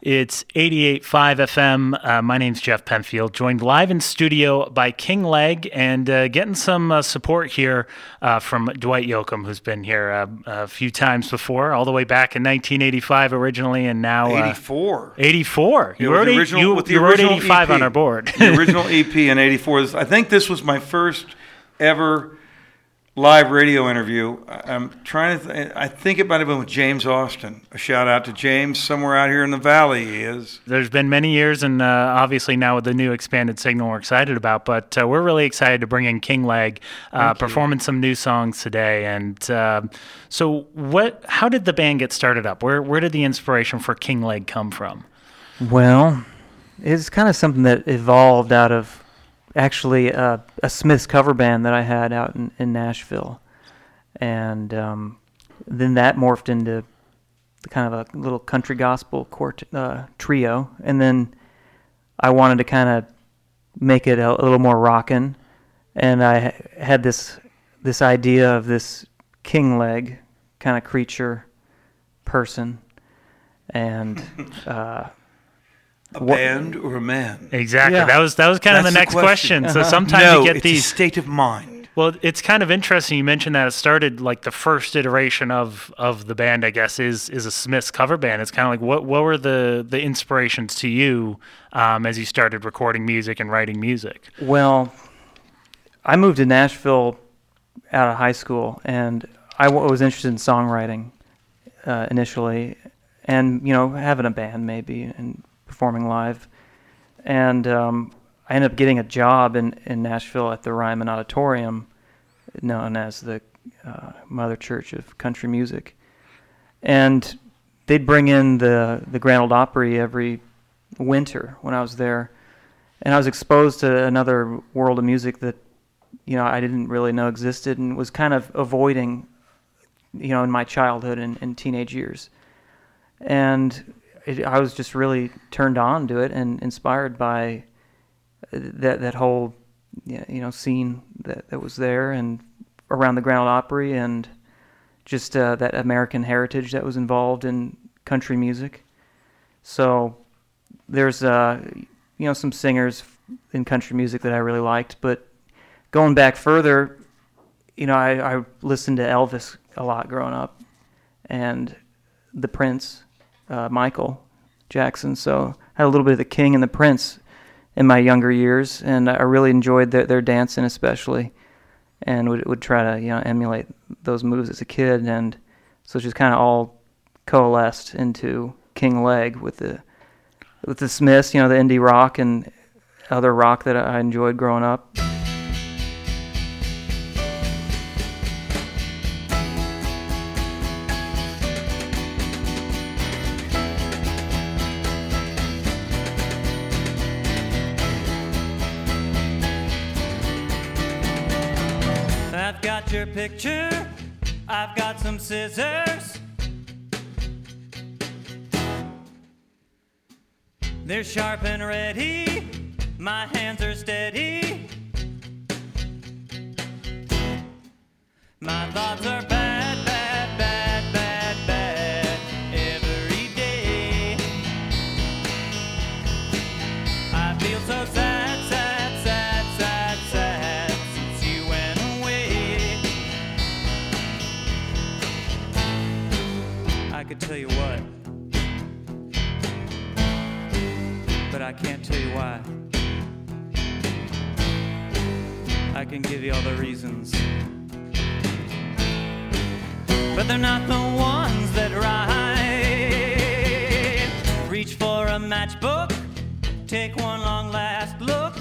It's 88.5 FM. My name's Jeff Penfield, joined live in studio by King Leg, and getting some support here from Dwight Yoakam, who's been here a few times before, all the way back in 1985 originally, and now... 84. 84. You wrote 85 EP. On our board. The original EP in 84. I think this was my first ever live radio interview. I'm trying to I think it might have been with James Austin. A shout out to James, somewhere out here in the valley he is. There's been many years, and obviously now with the new expanded signal we're excited about, but we're really excited to bring in King Leg, performing some new songs today. And so how did the band get started up? Where did the inspiration for King Leg come from? Well, it's kind of something that evolved out of actually a Smiths cover band that I had out in Nashville. And then that morphed into kind of a little country gospel trio. And then I wanted to kind of make it a little more rockin'. And I had this idea of this King Leg kind of creature person. And... band or a man? Exactly. Yeah. That was kind of the next question. So sometimes you get these... it's a state of mind. Well, it's kind of interesting. You mentioned that it started like the first iteration of the band, I guess, is a Smiths cover band. It's kind of like what were the inspirations to you as you started recording music and writing music? Well, I moved to Nashville out of high school, and I was interested in songwriting initially, and having a band maybe and performing live. And I ended up getting a job in Nashville at the Ryman Auditorium, known as the Mother Church of Country Music. And they'd bring in the Grand Ole Opry every winter when I was there. And I was exposed to another world of music that, I didn't really know existed and was kind of avoiding, in my childhood and teenage years. And I was just really turned on to it and inspired by that whole, scene that was there and around the Grand Ole Opry, and just that American heritage that was involved in country music. So there's some singers in country music that I really liked, but going back further, I listened to Elvis a lot growing up, and the Prince. Michael Jackson, so I had a little bit of the King and the Prince in my younger years, and I really enjoyed their dancing especially, and would try to emulate those moves as a kid, and so it just kind of all coalesced into King Leg with the Smiths, the indie rock and other rock that I enjoyed growing up. I've got your picture, I've got some scissors. They're sharp and ready, my hands are steady. My thoughts are bad, bad, bad, bad, bad every day. I feel so sad, sad, sad, sad, sad since you went away. I could tell you what, but I can't tell you why. I can give you all the reasons, but they're not the ones that rhyme. Reach for a matchbook, take one long last look.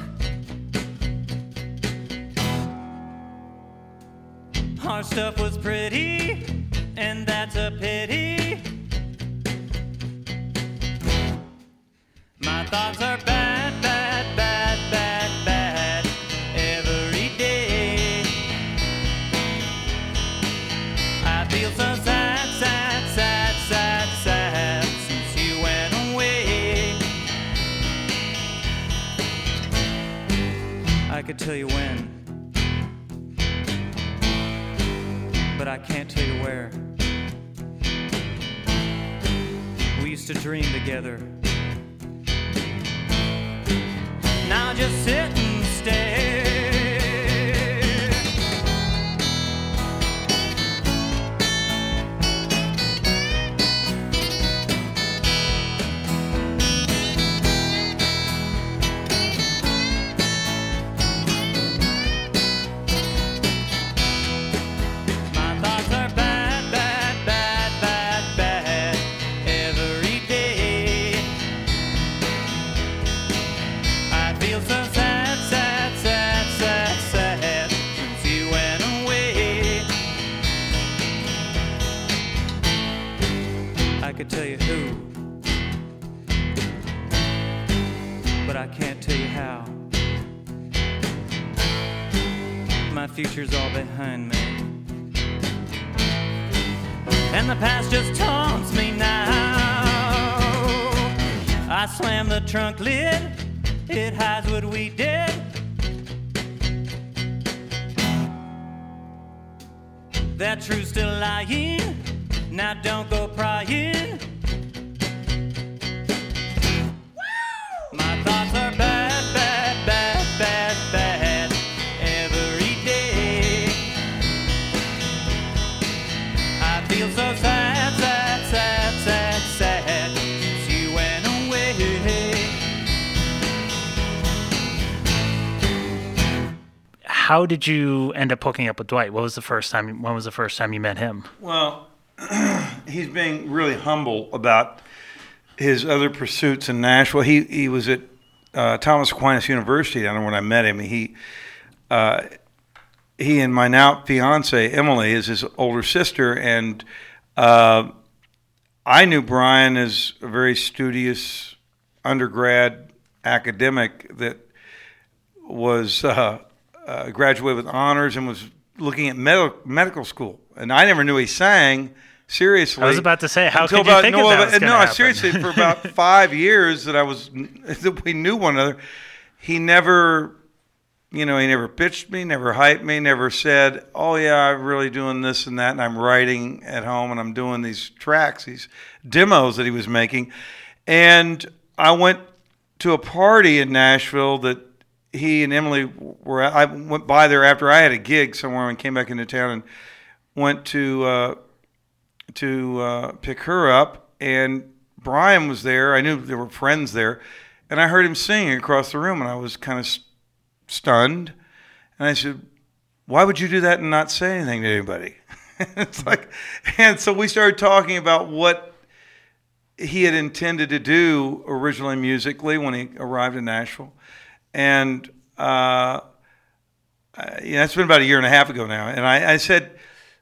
Our stuff was pretty, and that's a pity. My thoughts are bad, bad, bad, bad, bad every day. I feel so sad, sad, sad, sad, sad since you went away. I could tell you when, but I can't tell you where. We used to dream together and I'll just sit and stare. My thoughts are bad, bad, bad, bad, bad every day. I feel so sad, sad, sad, sad, sad since you went away. I could tell you who, but I can't tell you how. My future's all behind me, and the past just taunts me now. I slam the trunk lid, it hides what we did. That truth's still lying, now don't go prying. My thoughts are bad, bad, bad, bad, bad every day. I feel so sad, sad, sad, sad, sad since you went away. How did you end up hooking up with Dwight? When was the first time you met him? Well, he's being really humble about his other pursuits in Nashville. He was at Thomas Aquinas University. I don't know when I met him. He and my now fiance Emily is his older sister, and I knew Brian as a very studious undergrad academic that was graduated with honors and was looking at medical school. And I never knew he sang seriously. I was about to say, how until could you think of that was gonna No, happen? seriously, for about 5 years that we knew one another, he never pitched me, never hyped me, never said, oh yeah, I'm really doing this and that, and I'm writing at home and I'm doing these tracks, these demos that he was making. And I went to a party in Nashville that he and Emily were at. I went by there after I had a gig somewhere and came back into town and went to pick her up, and Brian was there. I knew there were friends there, and I heard him singing across the room, and I was kind of stunned. And I said, why would you do that and not say anything to anybody? It's like, and so we started talking about what he had intended to do originally musically when he arrived in Nashville. And it's been about a year and a half ago now. And I said,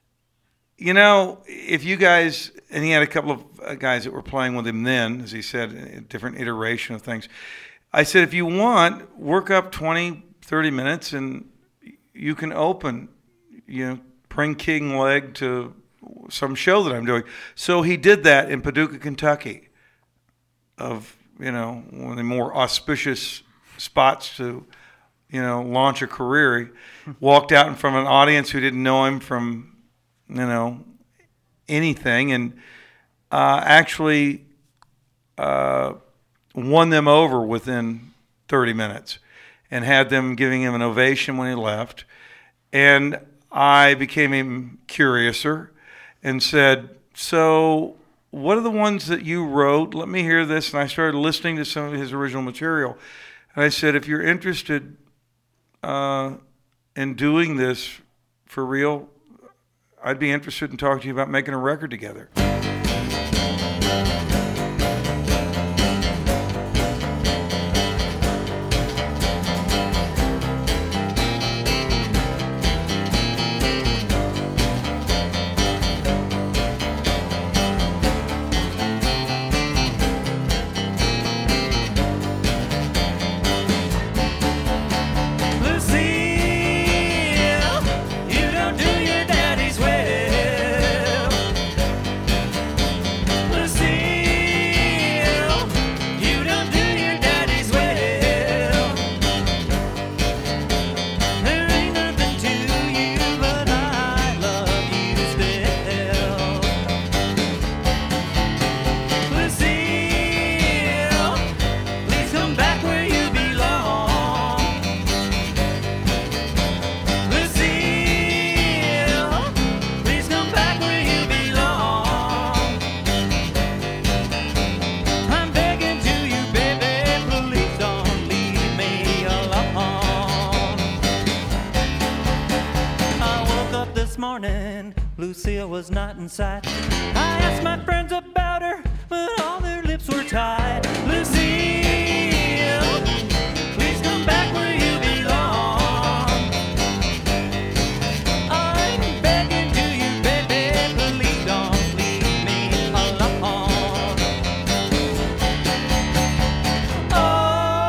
if you guys, and he had a couple of guys that were playing with him then, as he said, a different iteration of things. I said, if you want, work up 20, 30 minutes and you can open, bring King Leg to some show that I'm doing. So he did that in Paducah, Kentucky, of, one of the more auspicious spots to, launch a career. He walked out in front of an audience who didn't know him from, anything, and actually won them over within 30 minutes and had them giving him an ovation when he left. And I became curiouser and said, so what are the ones that you wrote? Let me hear this. And I started listening to some of his original material. And I said, if you're interested in doing this for real, I'd be interested in talking to you about making a record together. Lucille, was not in sight. I asked my friends about her, but all their lips were tied. Lucille, please come back where you belong. I'm begging to you, baby, please don't leave me alone. Oh.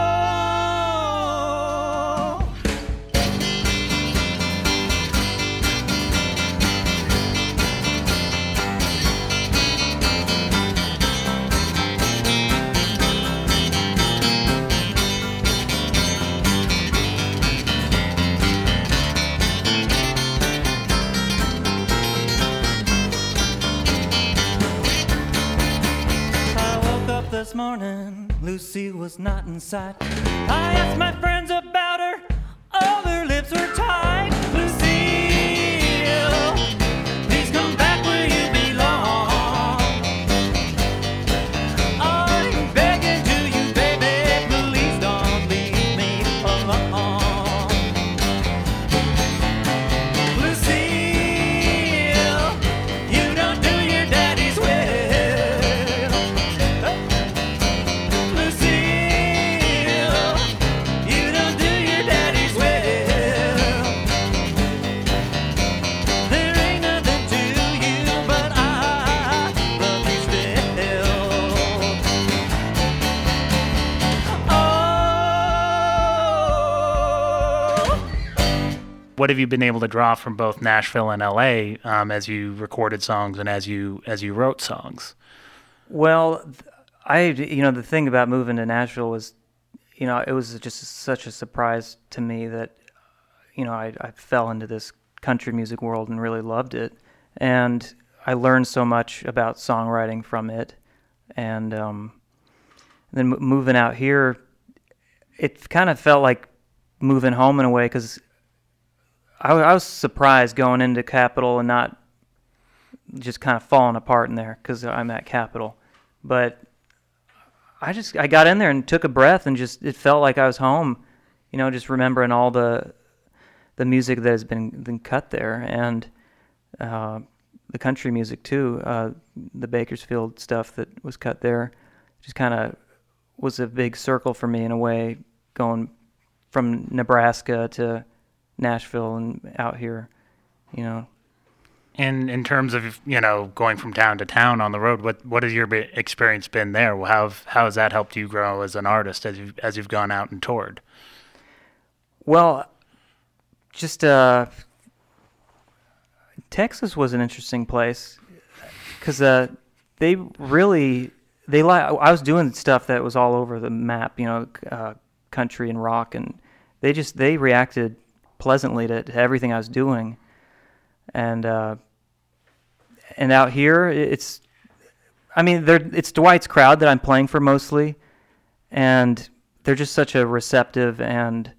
This morning, Lucy was not in sight. I asked my friends about her, all their lips were tied. Lucille, please come back where you belong. I'm begging to you, baby, please don't leave me alone. Lucille, you don't do your daddy's will. What have you been able to draw from both Nashville and LA as you recorded songs and as you wrote songs? Well, the thing about moving to Nashville was, it was just such a surprise to me that, I fell into this country music world and really loved it. And I learned so much about songwriting from it. And then moving out here, it kind of felt like moving home in a way, because I was surprised going into Capitol and not just kind of falling apart in there because I'm at Capitol. But I got in there and took a breath and it felt like I was home, just remembering all the music that has been cut there, and the country music too, the Bakersfield stuff that was cut there just kind of was a big circle for me in a way, going from Nebraska to Nashville and out here, And in terms of, going from town to town on the road, what has your experience been there? How has that helped you grow as an artist as you've gone out and toured? Well, just Texas was an interesting place because I was doing stuff that was all over the map, country and rock, and they reacted pleasantly to everything I was doing, and out here it's Dwight's crowd that I'm playing for mostly, and they're just such a receptive and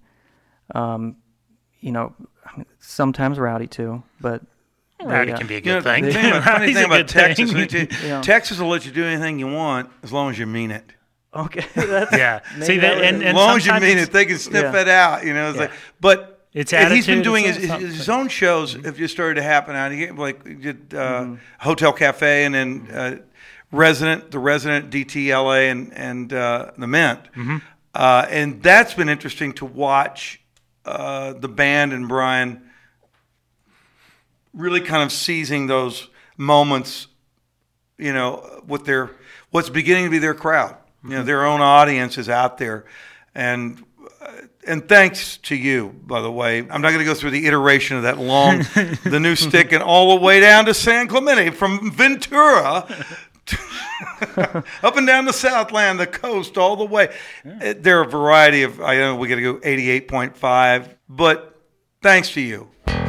sometimes rowdy too, but rowdy can be a good thing. The funny thing about Texas, Texas will let you do anything you want as long as you mean it. Okay, See that, and as long as you mean it, they can sniff it out. But. It's he's been doing his own shows have just started to happen out here, like did Hotel Cafe, and then the Resident, DTLA, and the Mint, and that's been interesting to watch the band and Brian really kind of seizing those moments, with what's beginning to be their crowd, their own audience is out there, and thanks to you, by the way. I'm not going to go through the iteration of that the new stick, and all the way down to San Clemente, from Ventura up and down the Southland, the coast, all the way. There are a variety of, I know we got to go 88.5, but thanks to you.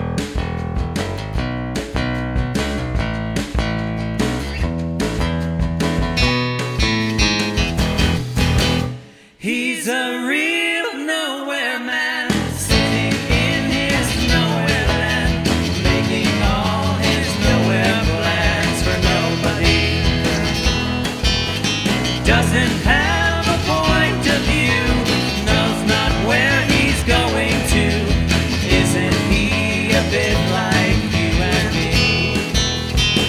He's a real nowhere man, sitting in his nowhere land, making all his nowhere plans for nobody. Doesn't have a point of view, knows not where he's going to. Isn't he a bit like you and me?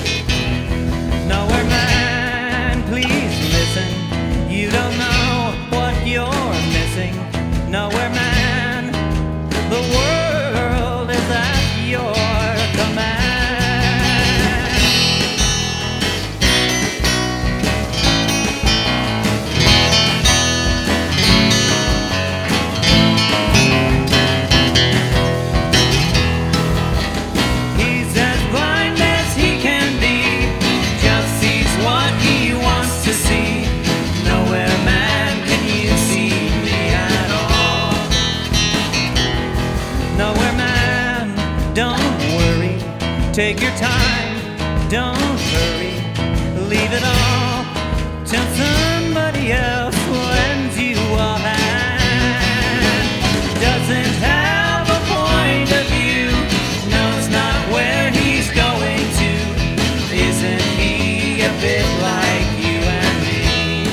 Take your time, don't hurry, leave it all till somebody else lends you a hand. Doesn't have a point of view, knows not where he's going to. Isn't he a bit like you and me?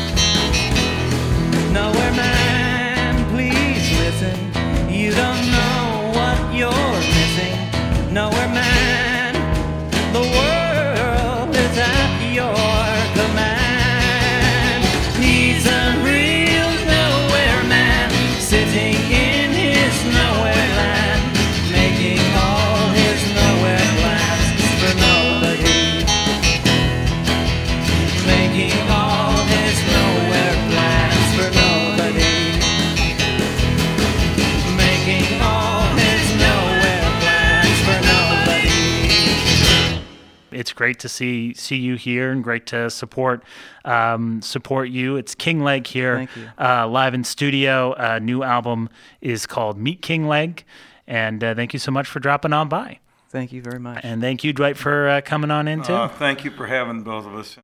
Nowhere man, please listen, you don't know what you're missing. Nowhere man, the world is at your command. He's a real nowhere man, sitting in his nowhere land, making all his nowhere plans for nobody. Making all his nowhere plans for nobody. Making all his nowhere plans for nobody. It's great to see you here, and great to support you. It's King Leg here, Thank you. live in studio. New album is called Meet King Leg, and thank you so much for dropping on by. Thank you very much. And thank you, Dwight, for coming on in too. Thank you for having both of us.